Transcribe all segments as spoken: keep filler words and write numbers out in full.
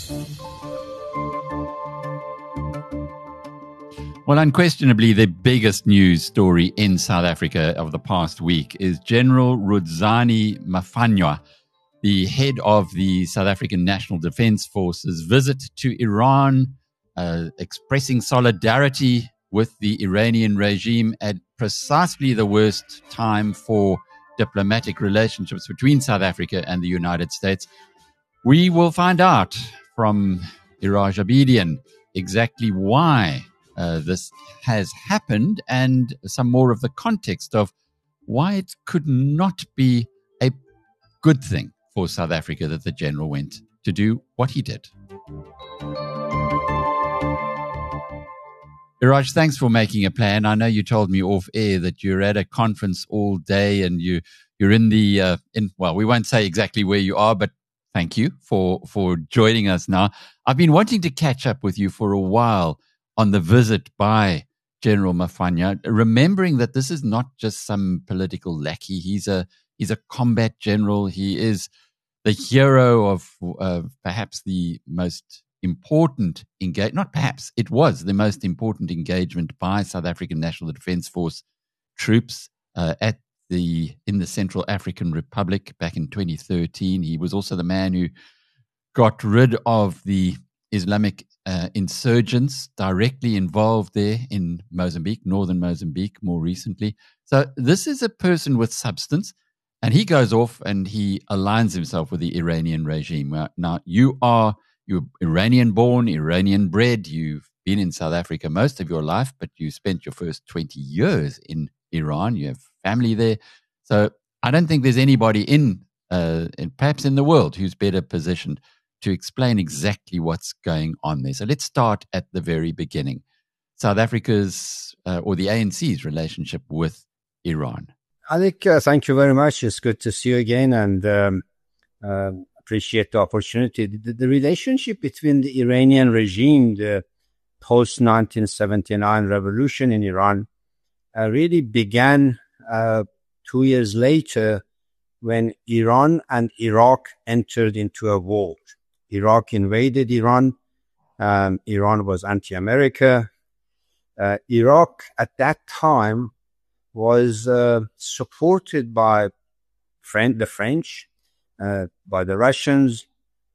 Well, unquestionably, the biggest news story in South Africa of the past week is General Rudzani Mafanywa, the head of the South African National Defence Force's visit to Iran, uh, expressing solidarity with the Iranian regime at precisely the worst time for diplomatic relationships between South Africa and the United States. We will find out from Iraj Abedian exactly why uh, this has happened and some more of the context of why it could not be a good thing for South Africa that the general went to do what he did. Iraj, thanks for making a plan. I know you told me off air that you're at a conference all day and you, you're in the, uh, in well, we won't say exactly where you are, but thank you for, for joining us now. I've been wanting to catch up with you for a while on the visit by General Mafanywa, remembering that this is not just some political lackey. He's a he's a combat general. He is the hero of uh, perhaps the most important engage. Not perhaps, it was the most important engagement by South African National Defence Force troops uh, at the in the Central African Republic back in twenty thirteen. He was also the man who got rid of the Islamic uh, insurgents directly involved there in Mozambique, northern Mozambique, more recently. So this is a person with substance, and he goes off and he aligns himself with the Iranian regime. Now, you are you're Iranian-born, Iranian-bred. You've been in South Africa most of your life, but you spent your first twenty years in Iran. You have family there. So I don't think there's anybody in, uh, in perhaps in the world who's better positioned to explain exactly what's going on there. So let's start at the very beginning. South Africa's uh, or the A N C's relationship with Iran. Alec, uh, thank you very much. It's good to see you again and um, uh, appreciate the opportunity. The, the relationship between the Iranian regime, the post nineteen seventy-nine revolution in Iran, uh, really began uh, two years later when Iran and Iraq entered into a war. Iraq invaded Iran. Um, Iran was anti-America. Uh, Iraq at that time was uh, supported by friend, the French, uh, by the Russians,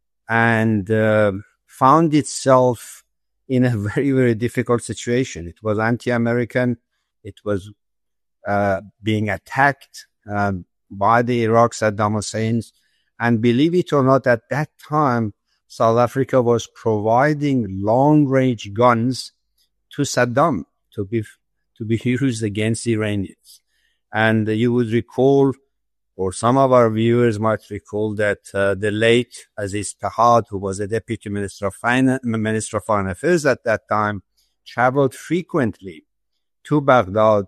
and uh, found itself in a very, very difficult situation. It was anti-American. It was uh, being attacked um, by the Iraq Saddam Hussein's. And believe it or not, at that time, South Africa was providing long-range guns to Saddam to be to be used against the Iranians. And uh, you would recall, or some of our viewers might recall, that uh, the late Aziz Pehad, who was the Deputy Minister of Finance, Minister of Foreign Affairs at that time, traveled frequently to Baghdad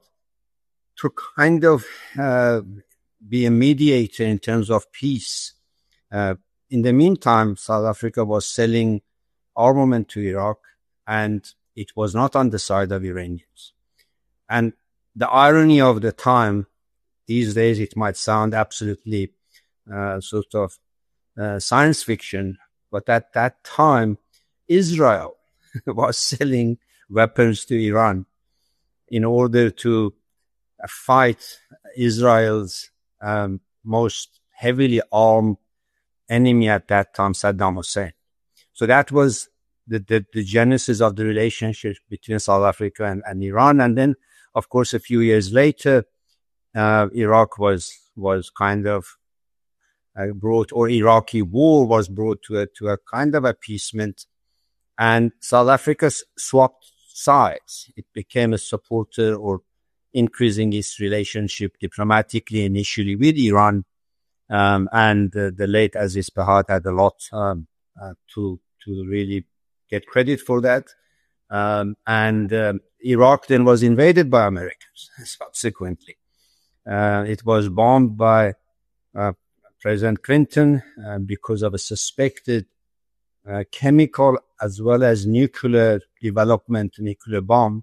to kind of uh, be a mediator in terms of peace. Uh, In the meantime, South Africa was selling armament to Iraq, and it was not on the side of Iranians. And the irony of the time, these days it might sound absolutely uh, sort of uh, science fiction, but at that time, Israel was selling weapons to Iran in order to uh, fight Israel's um, most heavily armed enemy at that time, Saddam Hussein. So that was the, the, the genesis of the relationship between South Africa and, and Iran. And then, of course, a few years later, uh, Iraq was was kind of uh, brought, or Iraqi war was brought to a, to a kind of appeasement. And South Africa swapped sides. It became a supporter or increasing its relationship diplomatically initially with Iran. Um, and uh, the late Aziz Pehad had a lot um, uh, to to really get credit for that. Um, and um, Iraq then was invaded by Americans subsequently. Uh, it was bombed by uh, President Clinton uh, because of a suspected uh, chemical as well as nuclear development, nuclear bomb.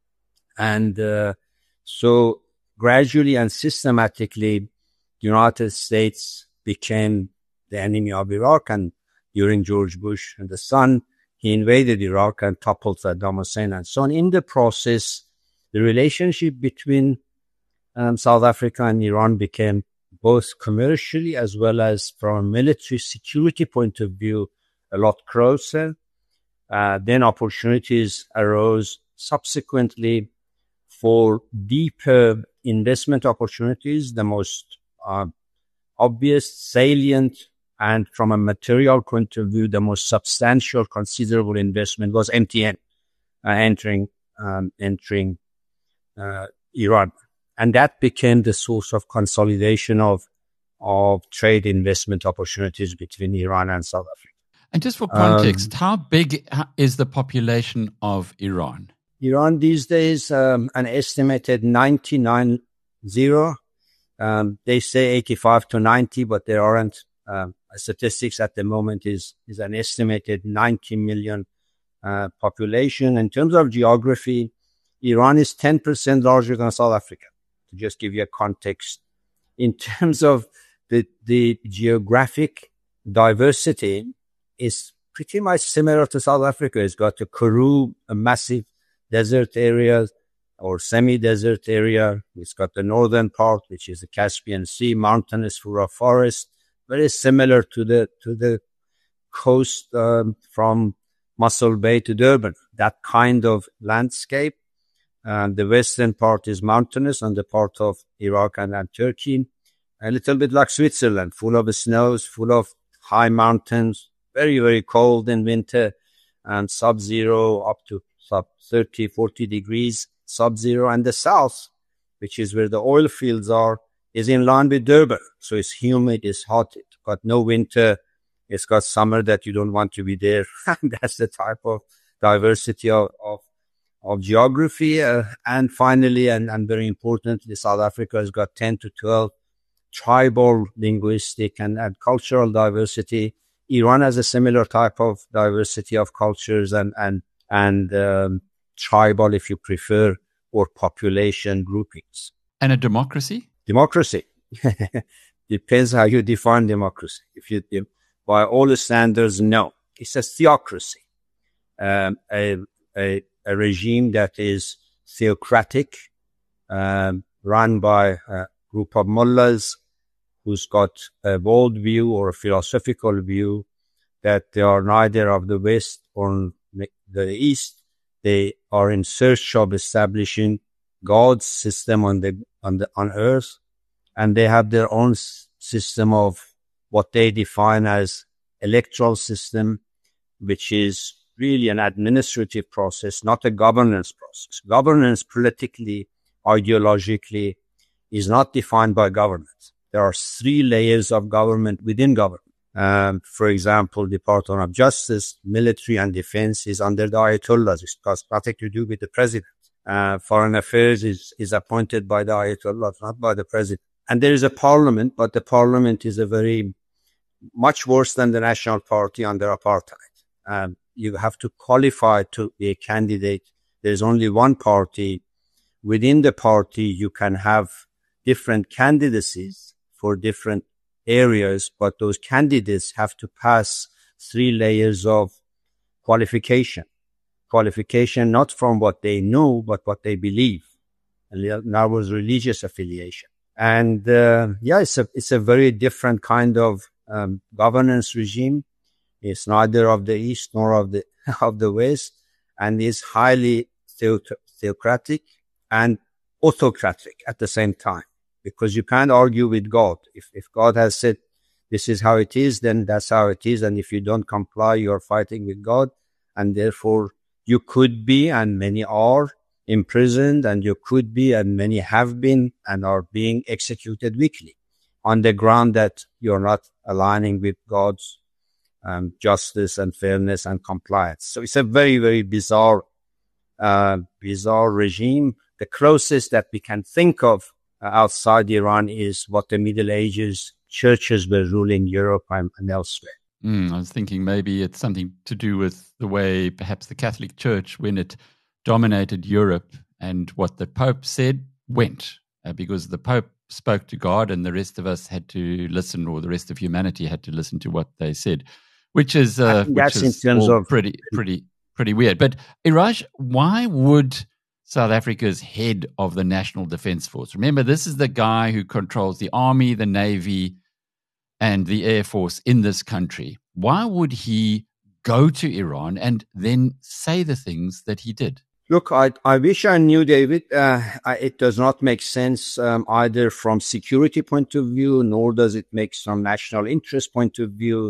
And uh, so gradually and systematically, the United States became the enemy of Iraq, and during George Bush. And the son, he invaded Iraq and toppled Saddam Hussein and so on. In the process, the relationship between um, South Africa and Iran became both commercially as well as from a military security point of view a lot closer. Uh, then opportunities arose subsequently for deeper investment opportunities. The most uh, obvious, salient, and from a material point of view, the most substantial, considerable investment was M T N uh, entering um, entering uh, Iran, and that became the source of consolidation of of trade investment opportunities between Iran and South Africa. And just for context, Um, how big is the population of Iran? Iran these days, um, an estimated ninety-nine zero. Um, they say eighty-five to ninety, but there aren't um, statistics at the moment. Is is an estimated ninety million uh, population. In terms of geography, Iran is ten percent larger than South Africa. To just give you a context, in terms of the the geographic diversity, is pretty much similar to South Africa. It's got a Karoo, a massive desert area or semi-desert area. It's got the northern part, which is the Caspian Sea, mountainous, full of forest, very similar to the to the coast um, from Mosul Bay to Durban. That kind of landscape. And the western part is mountainous, and the part of Iraq and, and Turkey, a little bit like Switzerland, full of snows, full of high mountains, very, very cold in winter, and sub-zero up to sub thirty, forty degrees sub-zero. And the south, which is where the oil fields are, is in line with Durban. So it's humid, it's hot, it's got no winter, it's got summer that you don't want to be there. That's the type of diversity of, of, of geography. Uh, and finally, and, and very importantly, South Africa has got ten to twelve tribal, linguistic, and, and cultural diversity. Iran has a similar type of diversity of cultures and, and, and um, tribal, if you prefer, or population groupings. And a democracy? Democracy. Depends how you define democracy. If you, by all the standards, no. It's a theocracy. Um, a, a, a regime that is theocratic, um, run by a group of mullahs who's got a world view or a philosophical view that they are neither of the West or the East. They are in search of establishing God's system on the on the on earth, and they have their own s- system of what they define as electoral system, which is really an administrative process, not a governance process. Governance politically, ideologically, is not defined by government. There are three layers of government within government. Um, for example, Department of Justice, military, and defense is under the Ayatollahs. It's got nothing to do with the president. Uh, foreign affairs is, is appointed by the Ayatollahs, not by the president. And there is a parliament, but the parliament is a very much worse than the National Party under apartheid. Um, you have to qualify to be a candidate. There's only one party. Within the party, you can have different candidacies for different areas, but those candidates have to pass three layers of qualification. Qualification not from what they know, but what they believe. And that was religious affiliation. And uh, yeah, it's a it's a very different kind of um, governance regime. It's neither of the East nor of the of the West, and is highly theocratic and autocratic at the same time. Because you can't argue with God. If if God has said this is how it is, then that's how it is. And if you don't comply, you're fighting with God, and therefore you could be, and many are, imprisoned, and you could be, and many have been, and are being executed weekly on the ground that you're not aligning with God's um, justice and fairness and compliance. So it's a very, very bizarre, uh, bizarre regime. The closest that we can think of uh, outside Iran is what the Middle Ages churches were ruling Europe and, and elsewhere. Mm, I was thinking maybe it's something to do with the way perhaps the Catholic Church, when it dominated Europe, and what the Pope said went, uh, because the Pope spoke to God and the rest of us had to listen, or the rest of humanity had to listen to what they said. which is uh, which that's is in terms all of pretty pretty pretty weird. But Iraj, why would South Africa's head of the National Defence Force, remember, this is the guy who controls the army, the navy, and the air force in this country, why would he go to Iran and then say the things that he did? Look, I, I wish I knew, David. Uh, I, it does not make sense um, either from security point of view, nor does it make some national interest point of view,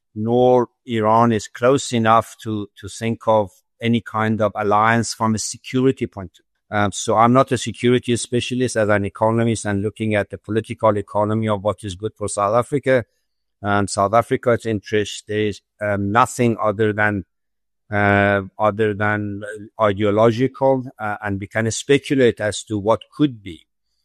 nor Iran is close enough to, to think of any kind of alliance from a security point of view. Um, so I'm not a security specialist as an economist and looking at the political economy of what is good for South Africa. And South Africa's interest, there is um, nothing other than Uh, other than ideological, uh, and we can speculate as to what could be.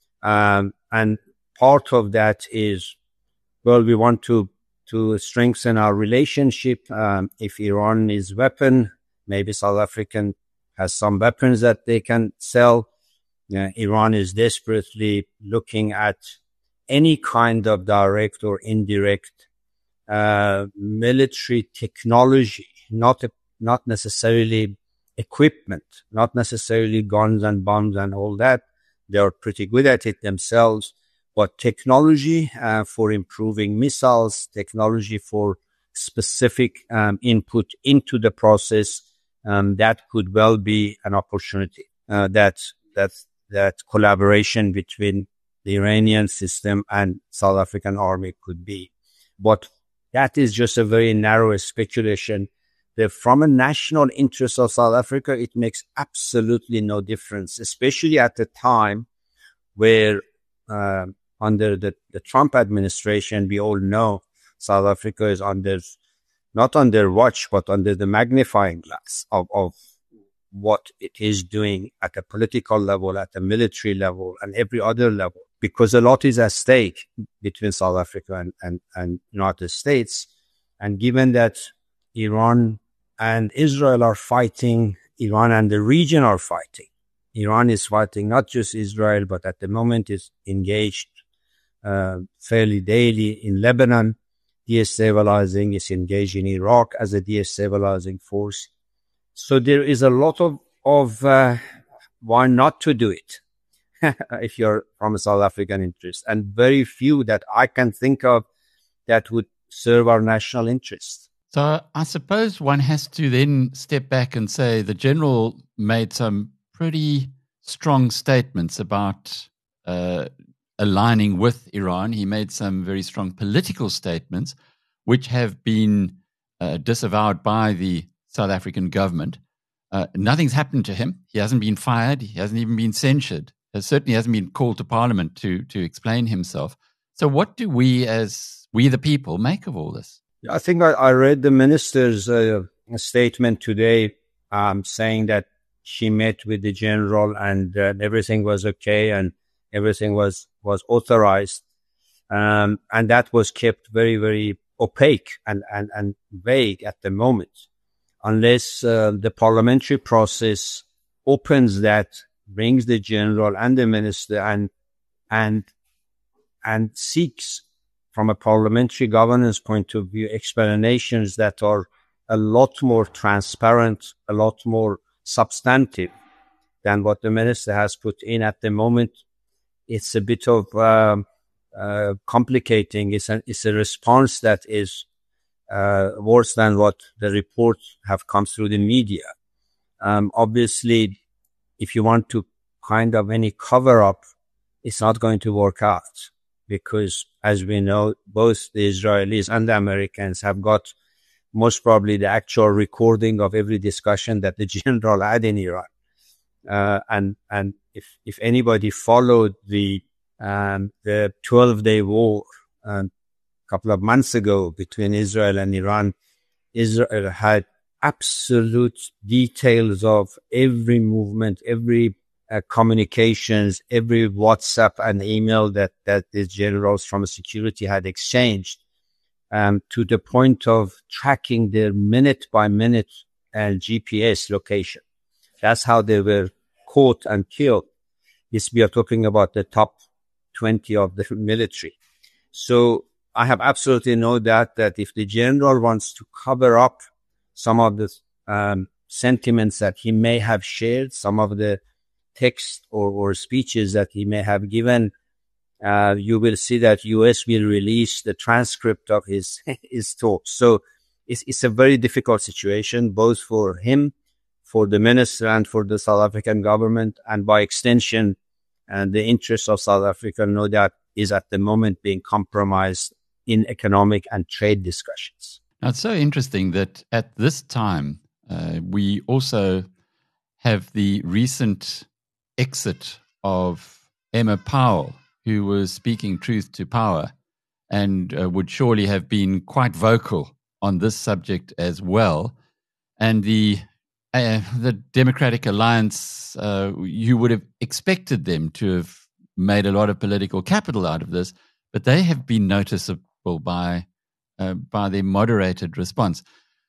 Um, and part of that is, well, we want to, to strengthen our relationship. Um, if Iran is weapon, maybe South Africa has some weapons that they can sell. Uh, Iran is desperately looking at any kind of direct or indirect, uh, military technology, not a not necessarily equipment, not necessarily guns and bombs and all that. They are pretty good at it themselves, but technology uh, for improving missiles, technology for specific um, input into the process, um, that could well be an opportunity. Uh, that, that, that collaboration between the Iranian system and South African army could be. But that is just a very narrow speculation. The, from a national interest of South Africa, it makes absolutely no difference, especially at the time where uh, under the, the Trump administration, we all know South Africa is under, not under watch, but under the magnifying glass of, of what it is doing at a political level, at a military level, and every other level, because a lot is at stake between South Africa and, and, and United States. And given that Iran and Israel are fighting, Iran and the region are fighting. Iran is fighting not just Israel, but at the moment is engaged uh, fairly daily in Lebanon, destabilizing, is engaged in Iraq as a destabilizing force. So there is a lot of, of uh, why not to do it if you're from a South African interest, and very few that I can think of that would serve our national interest. So I suppose one has to then step back and say the general made some pretty strong statements about uh, aligning with Iran. He made some very strong political statements, which have been uh, disavowed by the South African government. Uh, nothing's happened to him. He hasn't been fired. He hasn't even been censured. He certainly hasn't been called to Parliament to to explain himself. So what do we, as we the people, make of all this? I think I, I read the minister's uh, statement today, um, saying that she met with the general and uh, everything was okay and everything was, was authorized. Um, and that was kept very, very opaque and, and, and vague at the moment, unless uh, the parliamentary process opens that, brings the general and the minister and, and, and seeks, from a parliamentary governance point of view, explanations that are a lot more transparent, a lot more substantive than what the minister has put in at the moment. It's a bit of uh, uh, complicating. It's a, it's a response that is uh, worse than what the reports have come through the media. Um, obviously, if you want to kind of any cover-up, it's not going to work out. Because, as we know, both the Israelis and the Americans have got most probably the actual recording of every discussion that the general had in Iran. Uh, and, and if, if anybody followed the, um, the twelve-day war, um, a couple of months ago between Israel and Iran, Israel had absolute details of every movement, every Uh, communications, every WhatsApp and email that, that the generals from security had exchanged, um, to the point of tracking their minute by minute and G P S location. That's how they were caught and killed. This, we are talking about the top twenty of the military. So I have absolutely no doubt that if the general wants to cover up some of the um, sentiments that he may have shared, some of the text or, or speeches that he may have given, uh, you will see that U S will release the transcript of his his talks. So it's, it's a very difficult situation, both for him, for the minister, and for the South African government, and by extension, and the interests of South Africa, no doubt, is at the moment being compromised in economic and trade discussions. Now, it's so interesting that at this time, uh, we also have the recent exit of Emma Powell, who was speaking truth to power and uh, would surely have been quite vocal on this subject as well. And the uh, the Democratic Alliance, uh, you would have expected them to have made a lot of political capital out of this, but they have been noticeable by uh, by their moderated response.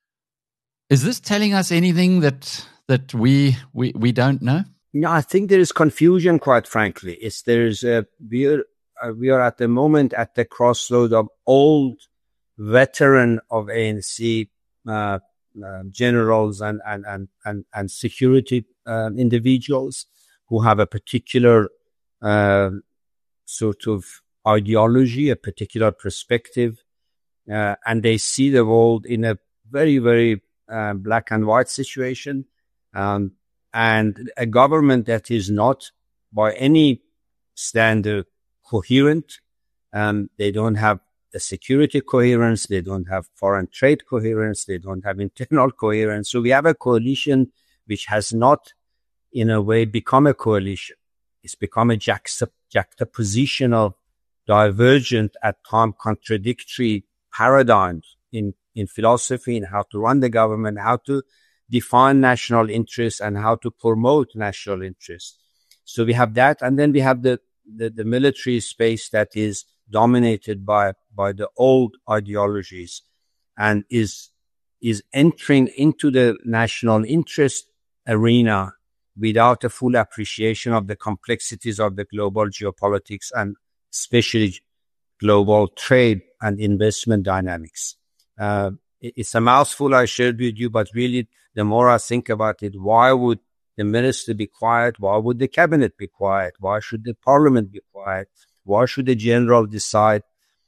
Is this telling us anything that that we we, we don't know? No, I think there is confusion, quite frankly. It's there's a, we are uh, we are at the moment at the crossroad of old veteran of A N C uh, uh, generals and and and and, and security uh, individuals who have a particular uh, sort of ideology, a particular perspective, uh, and they see the world in a very very uh, black and white situation. Um, And a government that is not, by any standard, coherent. Um, they don't have the security coherence. They don't have foreign trade coherence. They don't have internal coherence. So we have a coalition which has not, in a way, become a coalition. It's become a juxtap- juxtaposition of divergent, at times contradictory paradigms in, in philosophy, in how to run the government, how to define national interests, and how to promote national interests. So we have that, and then we have the, the, the military space that is dominated by, by the old ideologies and is, is entering into the national interest arena without a full appreciation of the complexities of the global geopolitics and especially global trade and investment dynamics. Uh, it's a mouthful I shared with you, but really, the more I think about it, why would the minister be quiet? Why would the cabinet be quiet? Why should the parliament be quiet? Why should the general decide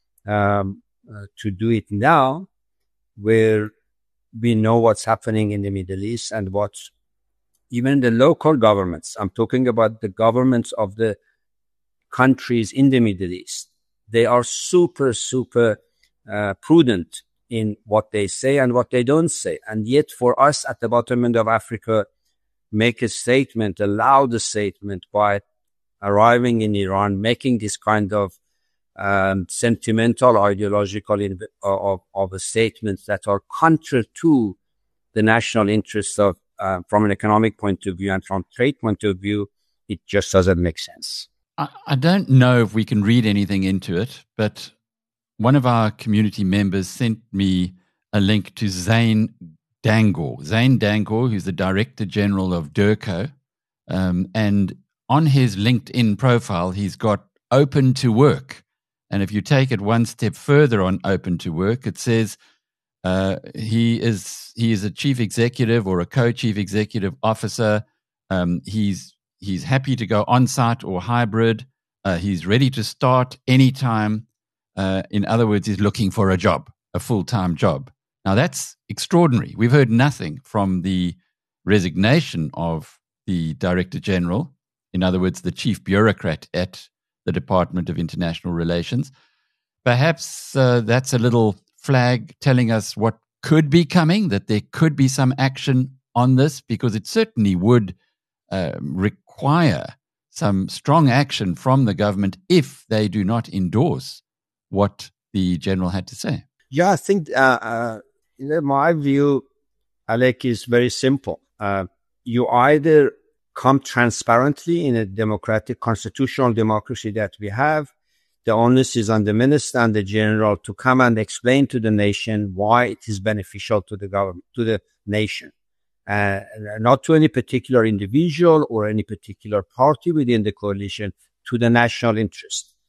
um, uh, to do it now, where we know what's happening in the Middle East and what's even the local governments? I'm talking about the governments of the countries in the Middle East. They are super, super uh, prudent in what they say and what they don't say. And yet for us at the bottom end of Africa, make a statement, a loud statement by arriving in Iran, making this kind of um, sentimental, ideological inv- of, of a statements that are counter to the national interests of, uh, from an economic point of view and from trade point of view, it just doesn't make sense. I, I don't know if we can read anything into it, but one of our community members sent me a link to Zane Dangor. Zane Dangor, who's the Director General of DIRCO. Um, and on his LinkedIn profile, he's got open to work. And if you take it one step further on open to work, it says uh, he is he is a chief executive or a co-chief executive officer. Um, he's he's happy to go on-site or hybrid. Uh, he's ready to start anytime. Uh, in other words, he's looking for a job, a full-time job. Now, that's extraordinary. We've heard nothing from the resignation of the Director General, in other words, the chief bureaucrat at the Department of International Relations. Perhaps uh, that's a little flag telling us what could be coming, that there could be some action on this, because it certainly would uh, require some strong action from the government if they do not endorse what the general had to say. Yeah, I think, uh, uh, in my view, Alec, is very simple. Uh, you either come transparently in a democratic, constitutional democracy that we have. The onus is on the minister and the general to come and explain to the nation why it is beneficial to the government, to the nation, uh, not to any particular individual or any particular party within the coalition, to the national interest.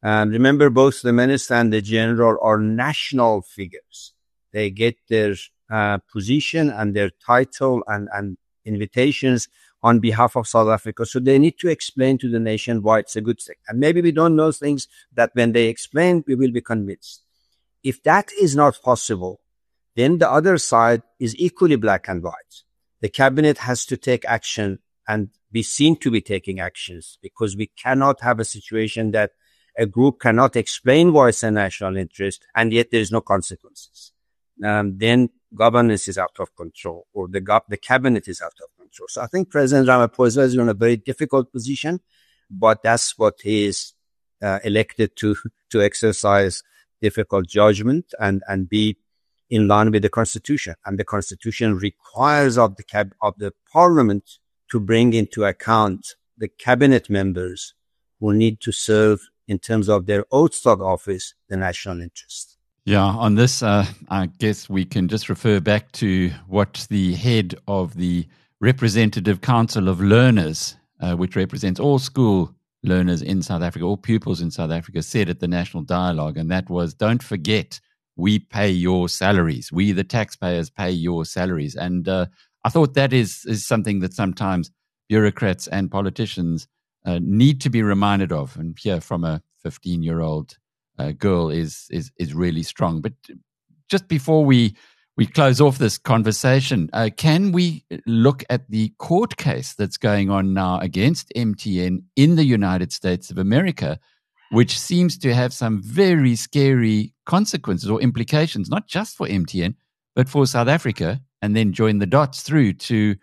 And remember, both the minister and the general are national figures. They get their uh, position and their title and, and invitations on behalf of South Africa. So they need to explain to the nation why it's a good thing. And maybe we don't know things that when they explain, we will be convinced. If that is not possible, then the other side is equally black and white. The cabinet has to take action and be seen to be taking actions, because we cannot have a situation that a group cannot explain why it's a national interest and yet there is no consequences. Um, then governance is out of control, or the go- the cabinet is out of control. So I think President Ramaphosa is in a very difficult position, but that's what he is uh, elected to to exercise difficult judgment and and be in line with the Constitution. And the Constitution requires of the cab- of the Parliament to bring into account the cabinet members who need to serve in terms of their oaths of office, the national interest. Yeah, on this, uh, I guess we can just refer back to what the head of the Representative Council of Learners, uh, which represents all school learners in South Africa, all pupils in South Africa, said at the National Dialogue, and that was, don't forget, we pay your salaries. We, the taxpayers, pay your salaries. And uh, I thought that is, is something that sometimes bureaucrats and politicians uh, need to be reminded of. And here, from a fifteen-year-old uh, girl is is is really strong. But just before we we close off this conversation, uh, can we look at the court case that's going on now against M T N in the United States of America, which seems to have some very scary consequences or implications, not just for M T N, but for South Africa, and then join the dots through to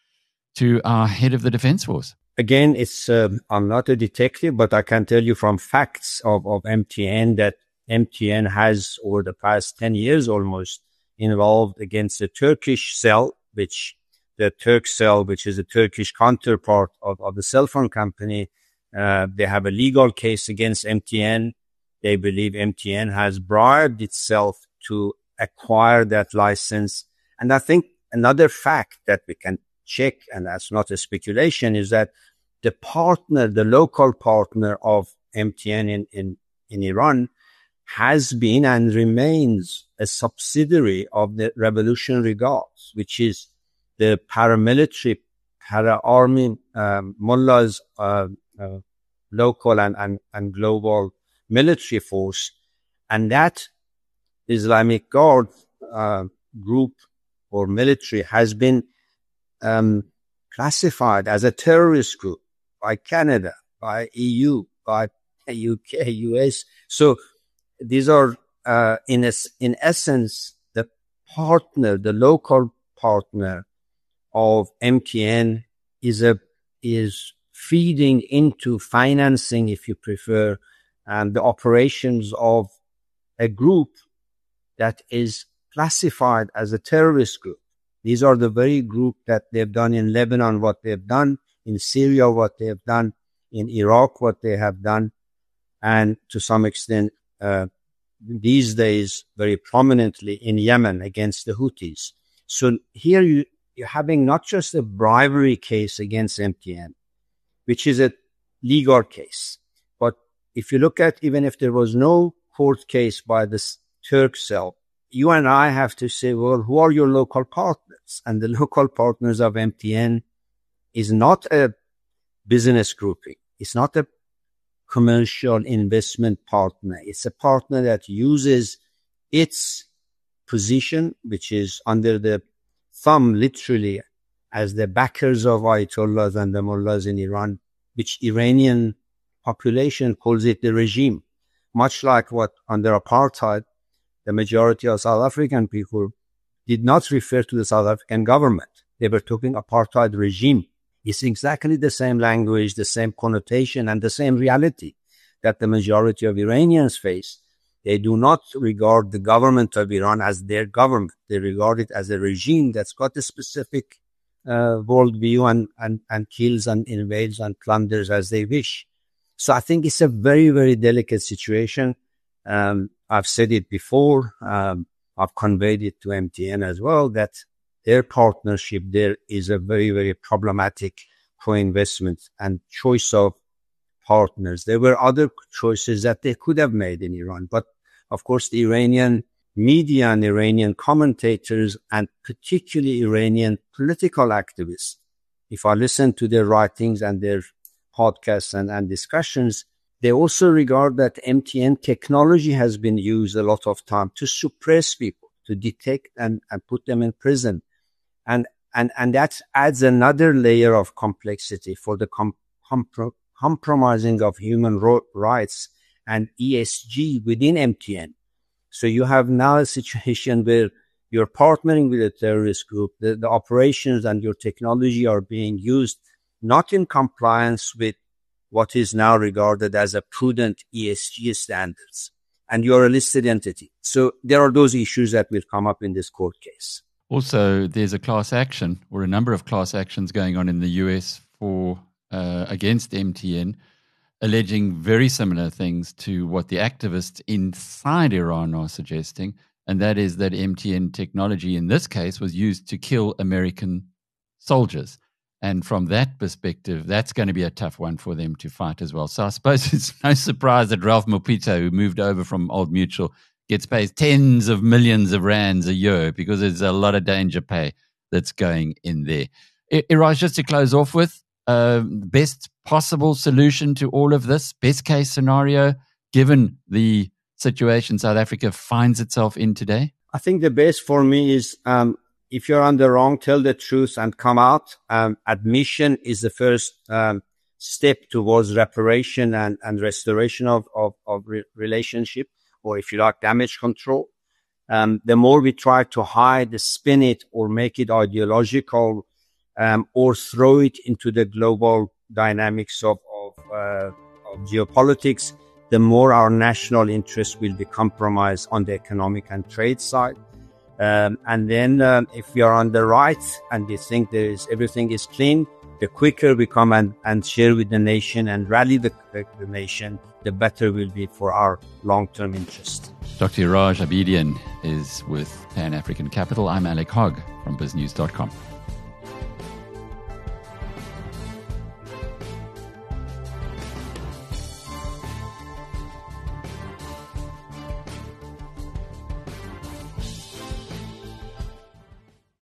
to our head of the Defense Force? Again, it's um, I'm not a detective, but I can tell you from facts of, of M T N that M T N has, over the past ten years almost, involved against the Turkish cell, which the Turkcell, which is a Turkish counterpart of, of the cell phone company. Uh, they have a legal case against M T N. They believe M T N has bribed itself to acquire that license. And I think another fact that we can check, and that's not a speculation, is that the partner, the local partner of M T N in, in, in Iran has been and remains a subsidiary of the Revolutionary Guards, which is the paramilitary, para-army um, mullahs, uh, uh, local and, and, and global military force. And that Islamic Guard uh, group or military has been um, classified as a terrorist group by Canada, by E U, by U K, U S. So these are, uh, in, es- in essence, the partner, the local partner of M T N is a, is feeding into financing, if you prefer, and the operations of a group that is classified as a terrorist group. These are the very group that they've done in Lebanon, what they've done, in Syria, what they have done, in Iraq, what they have done, and to some extent, uh, these days, very prominently in Yemen against the Houthis. So here you, you're having not just a bribery case against M T N, which is a legal case, but if you look at, even if there was no court case by the Turkcell, you and I have to say, well, who are your local partners? And the local partners of M T N is not a business grouping. It's not a commercial investment partner. It's a partner that uses its position, which is under the thumb, literally, as the backers of Ayatollahs and the mullahs in Iran, which Iranian population calls it the regime. Much like what under apartheid, the majority of South African people did not refer to the South African government. They were talking apartheid regime. It's exactly the same language, the same connotation, and the same reality that the majority of Iranians face. They do not regard the government of Iran as their government. They regard it as a regime that's got a specific uh, worldview and, and, and kills and invades and plunders as they wish. So I think it's a very, very delicate situation. Um, I've said it before. Um, I've conveyed it to M T N as well, that their partnership there is a very, very problematic co-investment and choice of partners. There were other choices that they could have made in Iran. But of course, the Iranian media and Iranian commentators, and particularly Iranian political activists, if I listen to their writings and their podcasts and, and discussions, they also regard that M T N technology has been used a lot of time to suppress people, to detect and, and put them in prison. And, and, and that adds another layer of complexity for the com- compro- compromising of human ro- rights and E S G within M T N. So you have now a situation where you're partnering with a terrorist group, the, the operations and your technology are being used not in compliance with what is now regarded as a prudent E S G standards, and you're a listed entity. So there are those issues that will come up in this court case. Also, there's a class action or a number of class actions going on in the U S for uh, against M T N, alleging very similar things to what the activists inside Iran are suggesting, and that is that M T N technology in this case was used to kill American soldiers. And from that perspective, that's going to be a tough one for them to fight as well. So I suppose it's no surprise that Ralph Mopito, who moved over from Old Mutual, gets paid tens of millions of rands a year because there's a lot of danger pay that's going in there. Iraj, just to close off with, uh, best possible solution to all of this, best case scenario, given the situation South Africa finds itself in today? I think the best for me is um, if you're on the wrong, tell the truth and come out. Um, admission is the first um, step towards reparation and, and restoration of, of, of re- relationship, or if you like, damage control. Um, the more we try to hide, spin it, or make it ideological, um, or throw it into the global dynamics of, of, uh, of geopolitics, the more our national interests will be compromised on the economic and trade side. Um, and then um, if we are on the right and we think there is everything is clean, the quicker we come and, and share with the nation and rally the, the, the nation, the better will be for our long-term interest. Doctor Iraj Abedian is with Pan African Capital. I'm Alec Hogg from biz news dot com.